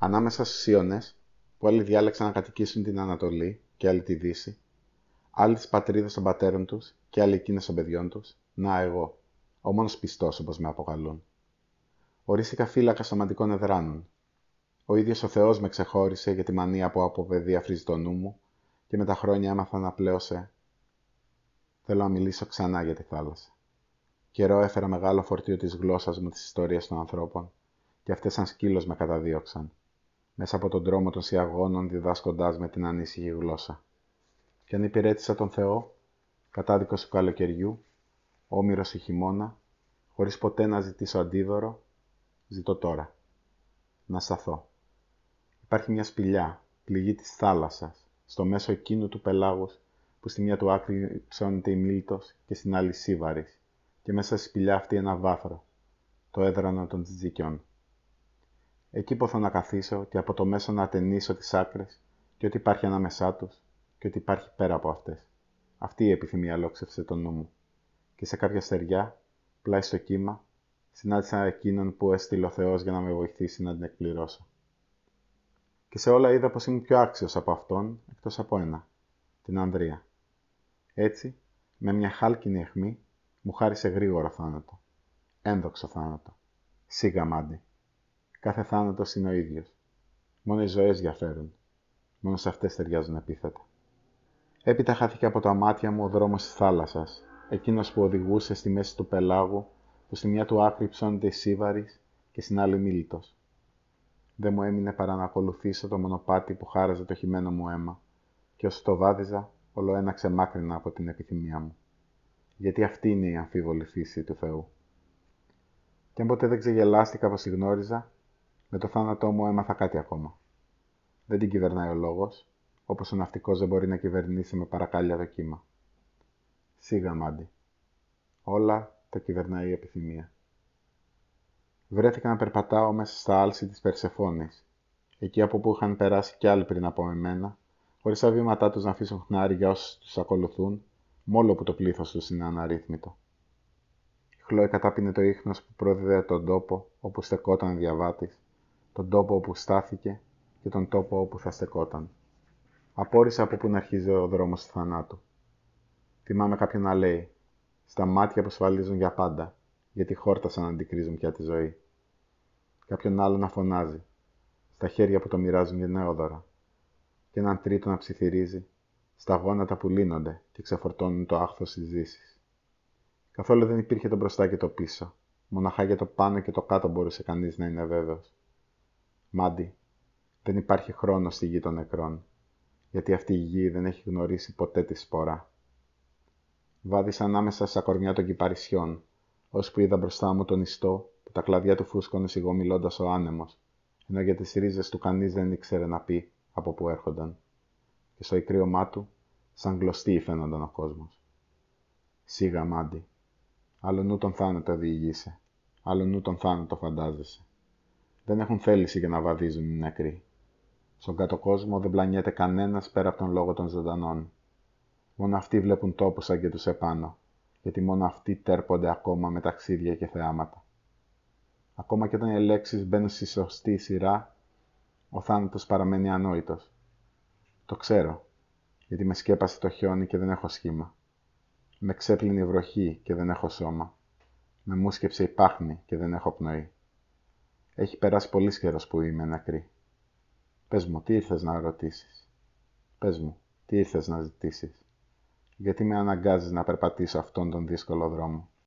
Ανάμεσα στους Ιώνες, που άλλοι διάλεξαν να κατοικήσουν την Ανατολή και άλλοι τη Δύση, άλλοι τις πατρίδες των πατέρων τους και άλλοι εκείνες των παιδιών τους, να εγώ, ο μόνος πιστός όπως με αποκαλούν. Ορίστηκα φύλακας σωματικών εδράνων. Ο ίδιος ο Θεός με ξεχώρισε για τη μανία που από παιδί αφρίζει το νου μου και με τα χρόνια έμαθα να πλέωσε. Θέλω να μιλήσω ξανά για τη θάλασσα. Καιρό έφερα μεγάλο φορτίο της γλώσσας μου τις ιστορίες των ανθρώπων και αυτές σαν σκύλος με καταδίωξαν, μέσα από τον δρόμο των σιαγώνων διδάσκοντάς με την ανήσυχη γλώσσα. Και αν υπηρέτησα τον Θεό, κατάδικος του καλοκαιριού, όμηρος του χειμώνα, χωρίς ποτέ να ζητήσω αντίδωρο, ζητώ τώρα. Να σταθώ. Υπάρχει μια σπηλιά, πληγή της θάλασσας, στο μέσο εκείνου του πελάγους, που στη μια του άκρη ψώνεται η Μίλτος και στην άλλη Σύβαρης, και μέσα στη σπηλιά αυτή ένα βάθρο, το έδρανο των τζιτζικιών. Εκεί ποθώ να καθίσω και από το μέσο να ατενίσω τις άκρες και ό,τι υπάρχει ανάμεσά τους και ό,τι υπάρχει πέρα από αυτές. Αυτή η επιθυμία λόξευσε το νου μου. Και σε κάποια στεριά, πλάι στο κύμα, συνάντησα εκείνον που έστειλε ο Θεός για να με βοηθήσει να την εκπληρώσω. Και σε όλα είδα πως ήμουν πιο άξιος από αυτόν, εκτός από ένα, την Ανδρεία. Έτσι, με μια χάλκινη αιχμή, μου χάρισε γρήγορο θάνατο. Ένδοξο θάνατο. Σίγα μάντι. Κάθε θάνατος είναι ο ίδιος. Μόνο οι ζωές διαφέρουν. Μόνο σε αυτές ταιριάζουν επίθετα. Έπειτα χάθηκε από τα μάτια μου ο δρόμος της θάλασσας, εκείνος που οδηγούσε στη μέση του πελάγου, που στη μια του άκρη ψώνεται η Σύβαρης και στην άλλη Μίλτος. Δεν μου έμεινε παρά να ακολουθήσω το μονοπάτι που χάραζε το χυμένο μου αίμα, και όσο το βάδιζα, όλο ένα ξεμάκρινα από την επιθυμία μου. Γιατί αυτή είναι η αμφίβολη φύση του Θεού. Και αν ποτέ δεν ξεγελάστηκα πως τη γνώριζα, με το θάνατό μου έμαθα κάτι ακόμα. Δεν την κυβερνάει ο λόγος, όπως ο ναυτικός δεν μπορεί να κυβερνήσει με παρακάλια το κύμα. Σίγα μάντι. Όλα τα κυβερνάει η επιθυμία. Βρέθηκα να περπατάω μέσα στα άλση της Περσεφόνης, εκεί από που είχαν περάσει κι άλλοι πριν από εμένα, χωρίς τα βήματά τους να αφήσουν χνάρι για όσους τους ακολουθούν, μόλο που το πλήθος τους είναι αναρρύθμιτο. Η Χλόη κατάπινε το ίχνος που πρόδιδε τον τόπο όπου στεκόταν ο διαβάτης, τον τόπο όπου στάθηκε και τον τόπο όπου θα στεκόταν. Απόρρισα από πού να αρχίζει ο δρόμος του θανάτου. Θυμάμαι κάποιον να λέει, στα μάτια που σφαλίζουν για πάντα, γιατί χόρτασαν να αντικρίζουν πια τη ζωή. Κάποιον άλλο να φωνάζει, στα χέρια που το μοιράζουν για νεόδωρα. Και έναν τρίτο να ψιθυρίζει, στα γόνατα που λύνονται και ξεφορτώνουν το άχθος της δύσης. Καθόλου δεν υπήρχε το μπροστά και το πίσω, μοναχά για το πάνω και το κάτω μπορούσε κανείς να είναι βέβαιος. Μάντι, δεν υπάρχει χρόνο στη γη των νεκρών, γιατί αυτή η γη δεν έχει γνωρίσει ποτέ τη σπορά. Βάδισα ανάμεσα στα κορμιά των κυπαρισιών, ώσπου είδα μπροστά μου τον ιστό που τα κλαδιά του φούσκωνε σιγομιλώντας ο άνεμος, ενώ για τις ρίζες του κανείς δεν ήξερε να πει από πού έρχονταν. Και στο ικρίωμά του, σαν γλωστή φαίνονταν ο κόσμος. Σίγα μάντι. Άλλο νου τον θάνατο διηγείσαι, άλλο νου τον θάνατο φαντάζεσαι. Δεν έχουν θέληση για να βαδίζουν οι νεκροί. Στον κάτω κόσμο δεν πλανιέται κανένας πέρα από τον λόγο των ζωντανών. Μόνο αυτοί βλέπουν τόπους σαν και τους επάνω, γιατί μόνο αυτοί τέρπονται ακόμα με ταξίδια και θεάματα. Ακόμα και όταν οι λέξεις μπαίνουν στη σωστή σειρά, ο θάνατος παραμένει ανόητος. Το ξέρω, γιατί με σκέπασε το χιόνι και δεν έχω σχήμα. Με ξέπλυνε η βροχή και δεν έχω σώμα. Με μουσκεψε η πάχνη και δεν έχω πνοή. Έχει περάσει πολύς καιρός που είμαι νεκρή. Πες μου, τι ήρθες να ρωτήσεις. Πες μου, τι ήρθες να ζητήσεις. Γιατί με αναγκάζεις να περπατήσω αυτόν τον δύσκολο δρόμο.